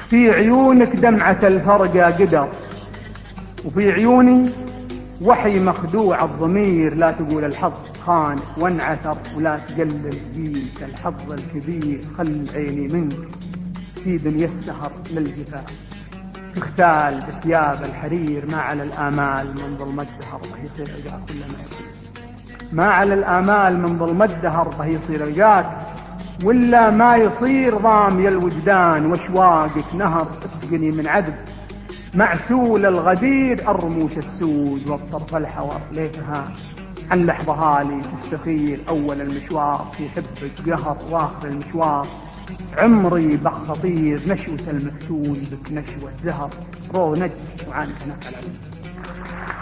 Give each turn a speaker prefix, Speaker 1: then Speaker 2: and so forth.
Speaker 1: في عيونك دمعة الفرقة قدر، وفي عيوني وحي مخدوع الضمير. لا تقول الحظ خانك وانعثر، ولا تقلل بيك الحظ الكبير. خل عيني منك في دنيا السهر للجفاء تختال بثياب الحرير. ما على الآمال من ظلم الدهر يصير عقاك كل ما يصير. ما على الآمال من ظلم الدهر يصير عقاك، ولا ما يصير ضامي الوجدان واشواقك نهر. اسقني من عذب معسول الغدير، الرموش السود والطرف الحور. ليتها عن لحظة هالي تستخير أول المشوار في حبك قهر، واخر المشوار عمري بخطير. نشوة المفتون بك نشوة زهر، رو نج وعنك نفع العلم.